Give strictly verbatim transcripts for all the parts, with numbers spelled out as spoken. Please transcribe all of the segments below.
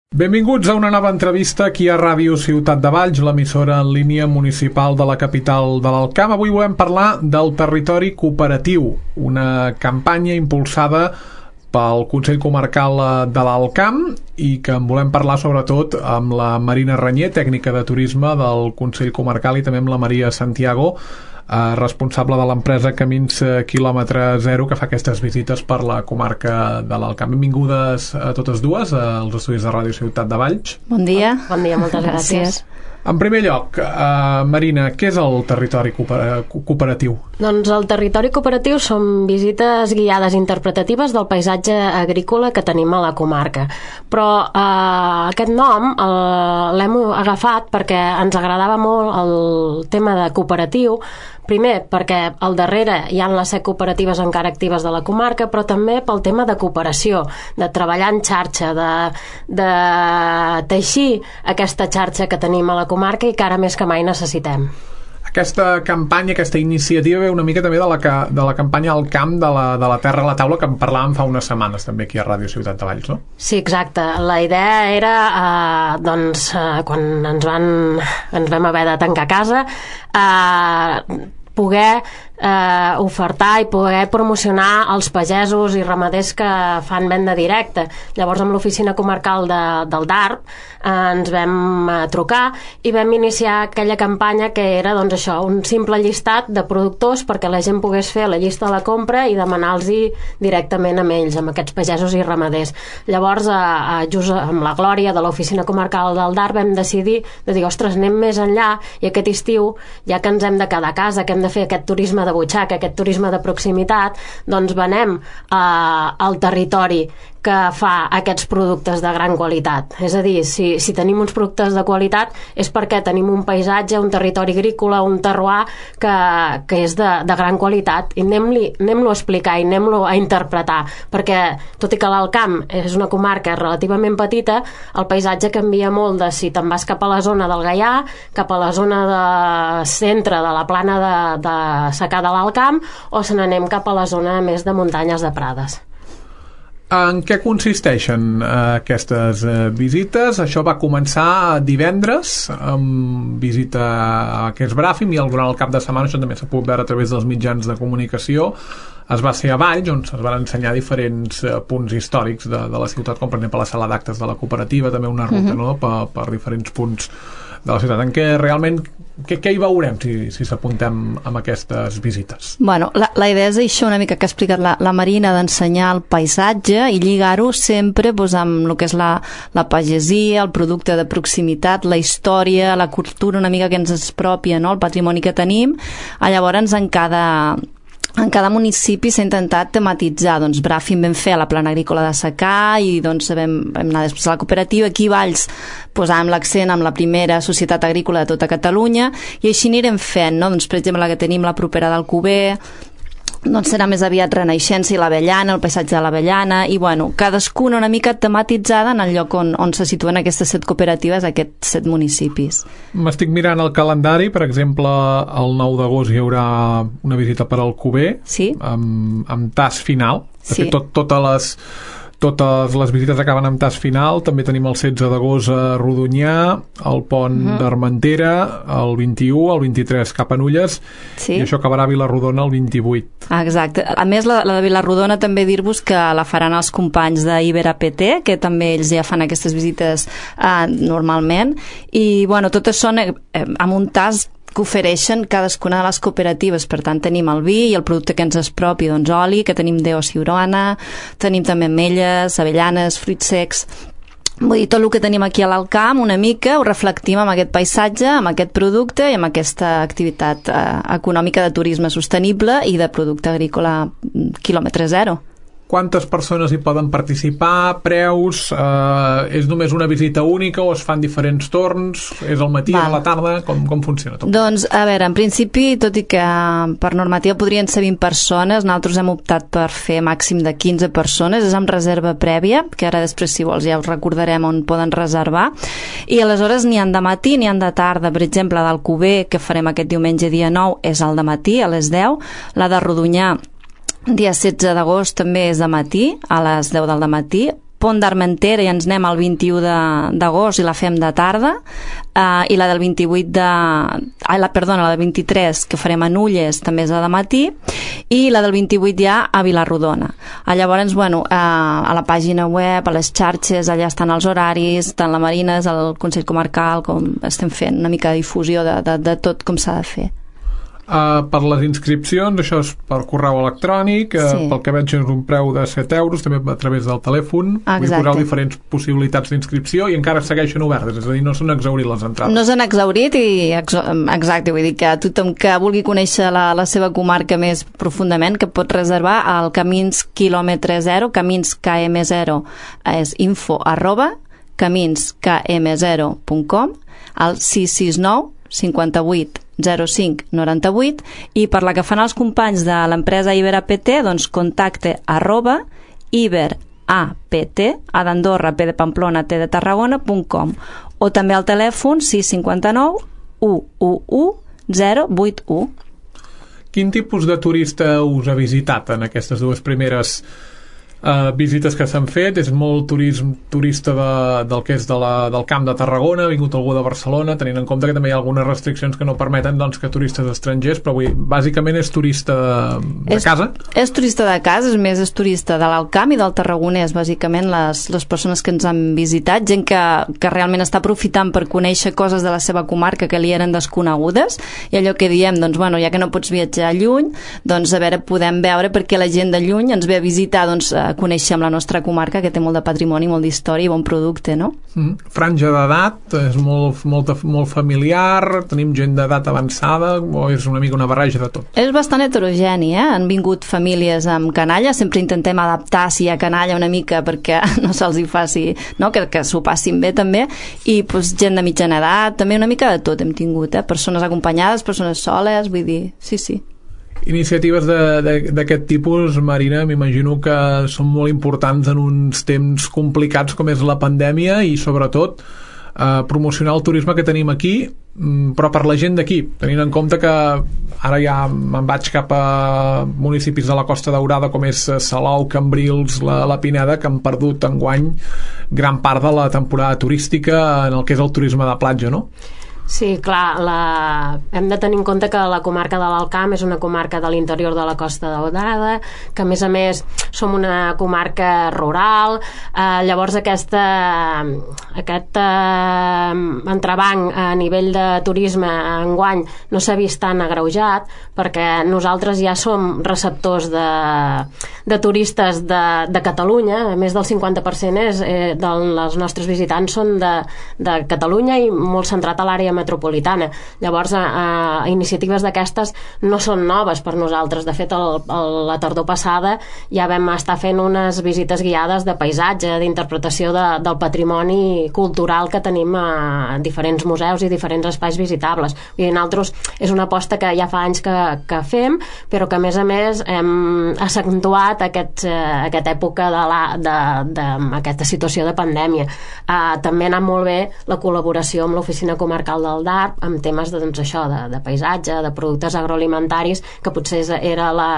Benvinguts a una nova entrevista aquí a Ràdio Ciutat de Valls, l'emissora en línia municipal de la capital de l'Alt Camp. Avui volem parlar del territori cooperatiu, una campanya impulsada pel Consell Comarcal de l'Alt Camp i que en volem parlar sobretot amb la Marina Ranyer, tècnica de turisme del Consell Comarcal, i també amb la Maria Santiago, eh, responsable de l'empresa Camins Quilòmetre Zero, que fa aquestes visites per la comarca de l'Alt Camp. Benvingudes a totes dues als estudis de Ràdio Ciutat de Valls. Bon dia. Bon dia, moltes gràcies. En primer lloc, eh, Marina, què és el territori cooperatiu? Doncs el territori cooperatiu són visites guiades interpretatives del paisatge agrícola que tenim a la comarca. Però eh, aquest nom eh, l'hem agafat perquè ens agradava molt el tema de cooperatiu. Primer, perquè al darrere hi ha les set cooperatives encara actives de la comarca, però també pel tema de cooperació, de treballar en xarxa, de, de teixir aquesta xarxa que tenim a la comarca i que ara més que mai necessitem. Aquesta campanya, aquesta iniciativa ve una mica també de la, de la campanya al camp de la, de la terra a la taula, que en parlàvem fa unes setmanes també aquí a Ràdio Ciutat de Valls, no? Sí, exacte. La idea era, eh, doncs, eh, quan ens, van, ens vam haver de tancar a casa, eh, poder eh, ofertar i poder promocionar els pagesos i ramaders que fan venda directa. Llavors, amb l'oficina comarcal de, del D A R P eh, ens vam eh, trucar i vam iniciar aquella campanya que era, doncs això, un simple llistat de productors perquè la gent pogués fer la llista de la compra i demanar-los directament amb ells, amb aquests pagesos i ramaders. Llavors, eh, just amb la Glòria de l'oficina comarcal del D A R P vam decidir de dir, ostres, anem més enllà i aquest estiu, ja que ens hem de quedar a casa, que hem de fer aquest turisme de butxaca, aquest turisme de proximitat, doncs venem eh, al territori que fa aquests productes de gran qualitat. És a dir, si, si tenim uns productes de qualitat és perquè tenim un paisatge, un territori agrícola, un terroir que, que és de, de gran qualitat, i anem-lo anem a explicar i anem-lo a interpretar, perquè tot i que l'Alt Camp és una comarca relativament petita, el paisatge canvia molt de si te'n vas cap a la zona del Gaià, cap a la zona de centre de la plana de, de secà de l'Alt Camp, o se n'anem cap a la zona més de muntanyes de prades. En què consisteixen eh, aquestes eh, visites? Això va començar divendres amb visita a aquest Bràfim, i durant el cap de setmana, això també s'ha pogut veure a través dels mitjans de comunicació, es va ser a Valls, on es van ensenyar diferents eh, punts històrics de, de la ciutat, com per exemple la sala d'actes de la cooperativa, també una ruta, mm-hmm. no?, per, per diferents punts de la ciutat, en què realment què, què hi veurem si, si s'apuntem amb aquestes visites? Bueno, la, la idea és això una mica que ha explicat la, la Marina, d'ensenyar el paisatge i lligar-ho sempre doncs, amb el que és la, la pagesia, el producte de proximitat, la història, la cultura una mica que ens és pròpia, no?, el patrimoni que tenim. Llavors, en cada En cada municipi s'ha intentat tematitzar. Doncs Bràfim vam fer a la plana agrícola de secà i doncs vam, vam anar després a la cooperativa. Aquí a Valls posàvem l'accent amb la primera societat agrícola de tota Catalunya i així anirem fent, no? Doncs, per exemple, la que tenim la propera d'Alcover, doncs serà més aviat Renaixença i l'Avellana, el paisatge de l'Avellana, i bueno, cadascuna una mica tematitzada en el lloc on, on se situen aquestes set cooperatives, aquests set municipis. M'estic mirant el calendari, per exemple, el nou d'agost hi haurà una visita per Alcover, sí? amb, amb tas final. De sí. fet, tot, totes les Totes les visites acaben amb tas final. També tenim el setze d'agost a Rodonyà, el pont uh-huh. d'Armentera, el vint-i-u, el vint-i-tres cap a Nulles, sí. i això acabarà a Vilarrodona el vint-i-vuit. Ah, exacte. A més, la, la de Vilarrodona també dir-vos que la faran els companys d'Ibera P T, que també ells ja fan aquestes visites eh, normalment, i bueno, totes són eh, amb un tas que ofereixen cadascuna de les cooperatives. Per tant, tenim el vi i el producte que ens és propi, doncs oli, que tenim d'Eo Siurana, tenim també ametlles, avellanes, fruits secs. Vull dir, tot el que tenim aquí a l'Alt Camp una mica ho reflectim amb aquest paisatge, amb aquest producte i amb aquesta activitat eh, econòmica de turisme sostenible i de producte agrícola quilòmetre zero. Quantes persones hi poden participar? Preus? Eh, és només una visita única o es fan diferents torns? És al matí, Val. a la tarda? Com, com funciona tot? Doncs, a veure, en principi, tot i que per normativa podrien ser vint persones, nosaltres hem optat per fer màxim de quinze persones, és amb reserva prèvia, que ara després, si vols, ja us recordarem on poden reservar, i aleshores n'hi han de matí, n'hi han de tarda. Per exemple, d'Alcover, que farem aquest diumenge dia nou, és al dematí, a les deu, la de Rodonyà dia setze d'agost també és de matí, a les deu del dematí, Pont d'Armentera i ens anem al vint-i-u d'agost i la fem de tarda, uh, i la del vint-i-vuit de... Ai, la, perdona, la del vint-i-tres que farem a Nulles també és de matí, i la del vint-i-vuit ja a Vilarrodona. Uh, llavors, bueno, uh, a la pàgina web, a les xarxes, allà estan els horaris, tant la Marina, el Consell Comarcal, com estem fent una mica de difusió de, de, de tot com s'ha de fer. Uh, per les inscripcions, això és per correu electrònic, uh, sí. Pel que veig és un preu de set euros, també a través del telèfon. Vull posar diferents possibilitats d'inscripció i encara segueixen obertes, és a dir, no s'han exhaurit les entrades. No s'han exhaurit i exacte, vull dir que tothom que vulgui conèixer la, la seva comarca més profundament, que pot reservar al Camins quilòmetre zero, Camins K M zero és info arroba camins k m zero punt com, al sis sis nou cinquanta-vuit zero cinc noranta-vuit, i per la que fan els companys de l'empresa IberAPT, doncs contacte arroba iberapt, a d'Andorra, P de Pamplona, T de Tarragona punt com, o també al telèfon sis cinc nou u u u zero vuit u. Quin tipus de turista us ha visitat en aquestes dues primeres Uh, visites que s'han fet? És molt turisme, turista de, del que és de la, del Camp de Tarragona, ha vingut algú de Barcelona, tenint en compte que també hi ha algunes restriccions que no permeten, doncs, que turistes estrangers, però avui bàsicament és turista de, de és, casa? És turista de casa, és més, és turista de l'Alt Camp i del Tarragonès, bàsicament les, les persones que ens han visitat, gent que, que realment està aprofitant per conèixer coses de la seva comarca que li eren desconegudes, i allò que diem, doncs, bueno, ja que no pots viatjar lluny, doncs, a veure, podem veure perquè la gent de lluny ens ve a visitar, doncs, coneixem la nostra comarca, que té molt de patrimoni, molt d'història i bon producte, no? Mm. Franja d'edat, és molt, molt, molt familiar, tenim gent d'edat avançada, o és una mica una barreja de tot? És bastant heterogeni, eh? Han vingut famílies amb canalla, sempre intentem adaptar si hi ha canalla una mica perquè no se'ls hi faci, no? que, que s'ho passin bé també, i pues, gent de mitjana edat, també una mica de tot hem tingut, eh? Persones acompanyades, persones soles, vull dir, sí, sí. Iniciatives d'aquest tipus, Marina, m'imagino que són molt importants en uns temps complicats com és la pandèmia i sobretot eh, promocionar el turisme que tenim aquí, però per la gent d'aquí, tenint en compte que ara ja me'n vaig cap a municipis de la Costa Daurada com és Salou, Cambrils, la, la Pineda, que han perdut enguany gran part de la temporada turística en el que és el turisme de platja, no? Sí, clar, la... hem de tenir en compte que la comarca de l'Alt Camp és una comarca de l'interior de la Costa Daurada, que a més a més som una comarca rural, eh, llavors aquesta, aquest eh, entrebanc a nivell de turisme enguany no s'ha vist tan agreujat, perquè nosaltres ja som receptors de, de turistes de, de Catalunya, a més del cinquanta per cent és, eh, dels nostres visitants són de, de Catalunya i molt centrat a l'àrea metropolitana. Llavors, eh, eh, iniciatives d'aquestes no són noves per nosaltres. De fet, el, el, la tardor passada ja vam estar fent unes visites guiades de paisatge, d'interpretació de, del patrimoni cultural que tenim a diferents museus i diferents espais visitables. I nosaltres és una aposta que ja fa anys que, que fem, però que a més a més hem accentuat aquest, eh, aquesta època de la, de, de, aquesta situació de pandèmia. Eh, també ha anat molt bé la col·laboració amb l'Oficina Comarcal del D A R P amb temes de, doncs, això, de, de paisatge, de productes agroalimentaris, que potser era la,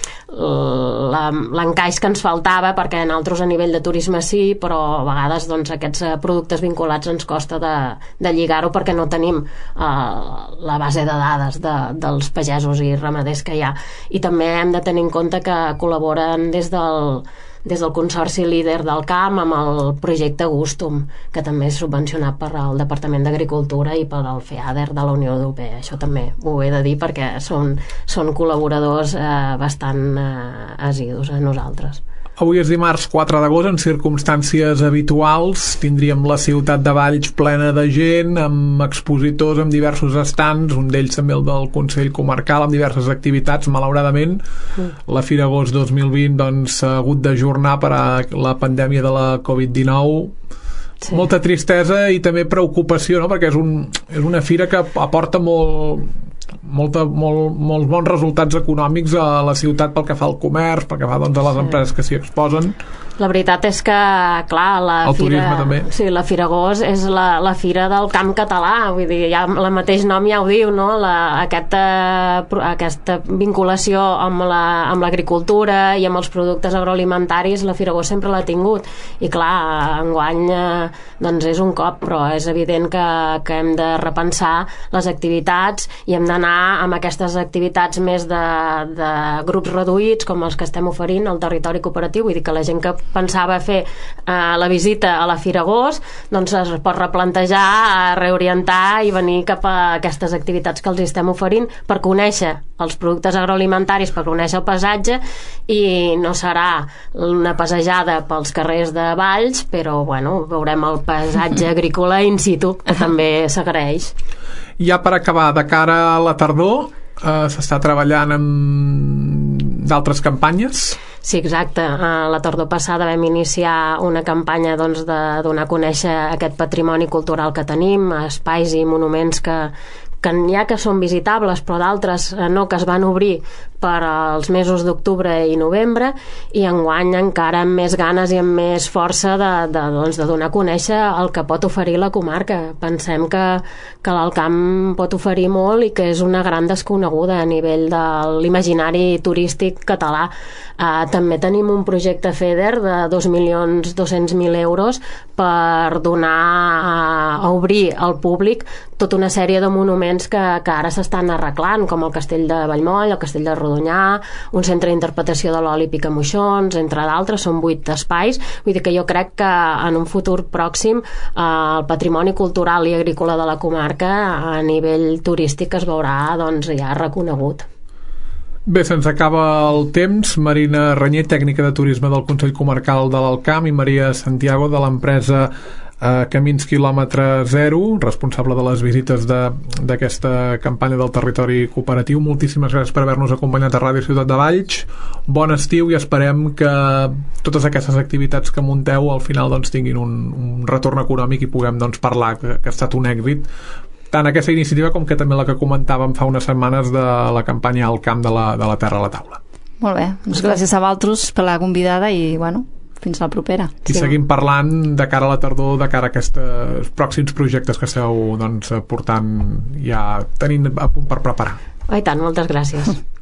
la, l'encaix que ens faltava, perquè nosaltres a nivell de turisme sí, però a vegades doncs, aquests productes vinculats ens costa de, de lligar-ho perquè no tenim eh, la base de dades de, dels pagesos i ramaders que hi ha. I també hem de tenir en compte que col·laboren des del des del Consorci Líder del Camp amb el projecte Gustum, que també és subvencionat per al Departament d'Agricultura i per al FEADER de la Unió Europea. Això també ho he de dir perquè són, són col·laboradors eh, bastant eh, assidus a nosaltres. Avui és dimarts quatre d'agost, en circumstàncies habituals tindríem la ciutat de Valls plena de gent, amb expositors amb diversos estants, un d'ells també el del Consell Comarcal, amb diverses activitats. Malauradament mm. la Fira Agost dos mil vint doncs, s'ha hagut d'ajornar per a la pandèmia de la covid dinou. Sí. Molta tristesa i també preocupació, no? Perquè és, un, és una fira que aporta molt Molta, molt, molts bons resultats econòmics a la ciutat pel que fa al comerç, pel que fa doncs, a les empreses que s'hi exposen. La veritat és que, clar, la el fira... turisme també. Sí, la Firagós és la, la fira del camp català, vull dir, ja el mateix nom ja ho diu, no? La, aquesta, aquesta vinculació amb la, amb l'agricultura i amb els productes agroalimentaris, la Firagós sempre l'ha tingut. I clar, enguany eh, doncs és un cop, però és evident que, que hem de repensar les activitats i hem d'anar amb aquestes activitats més de, de grups reduïts, com els que estem oferint al territori cooperatiu. Vull dir que la gent que pensava fer eh, la visita a la Firagós doncs es pot replantejar, reorientar i venir cap a aquestes activitats que els estem oferint per conèixer els productes agroalimentaris, per conèixer el paisatge, i no serà una passejada pels carrers de Valls, però bueno, veurem el paisatge agrícola in situ, que també s'agraeix. Ja per acabar, de cara a la tardor eh, s'està treballant en d'altres campanyes? Sí, exacte. La tardor passada vam iniciar una campanya doncs, de donar a conèixer aquest patrimoni cultural que tenim, espais i monuments que, que n'hi ha que són visitables, però d'altres no, que es van obrir per als mesos d'octubre i novembre, i enguany encara amb més ganes i amb més força de, de, doncs, de donar a conèixer el que pot oferir la comarca. Pensem que, que l'Alt Camp pot oferir molt i que és una gran desconeguda a nivell de l'imaginari turístic català. Uh, també tenim un projecte FEDER de dos milions dos-cents mil euros per donar a, a obrir al públic tota una sèrie de monuments que, que ara s'estan arreglant, com el Castell de Vallmoll, el Castell de Rodonyà, un centre d'interpretació de l'oli Picamoixons, entre d'altres, són vuit espais. Vull dir que jo crec que en un futur pròxim eh, el patrimoni cultural i agrícola de la comarca a nivell turístic es veurà doncs, ja reconegut. Bé, se'ns acaba el temps. Marina Reñé, tècnica de turisme del Consell Comarcal de l'Alt Camp, i Maria Santiago, de l'empresa eh, Camins Quilòmetre Zero, responsable de les visites d'aquesta campanya del territori cooperatiu. Moltíssimes gràcies per haver-nos acompanyat a Ràdio Ciutat de Valls. Bon estiu, i esperem que totes aquestes activitats que munteu al final doncs, tinguin un, un retorn econòmic i puguem doncs, parlar que, que ha estat un èxit, tant aquesta iniciativa com que també la que comentàvem fa unes setmanes de la campanya Alt Camp de la, de la Terra a la Taula. Molt bé, doncs gràcies a vosaltres per la convidada i bueno, fins la propera. I sí. Seguim parlant de cara a la tardor, de cara a aquests pròxims projectes que esteu doncs, portant, ja tenint a punt per preparar. Oh, i tant, moltes gràcies.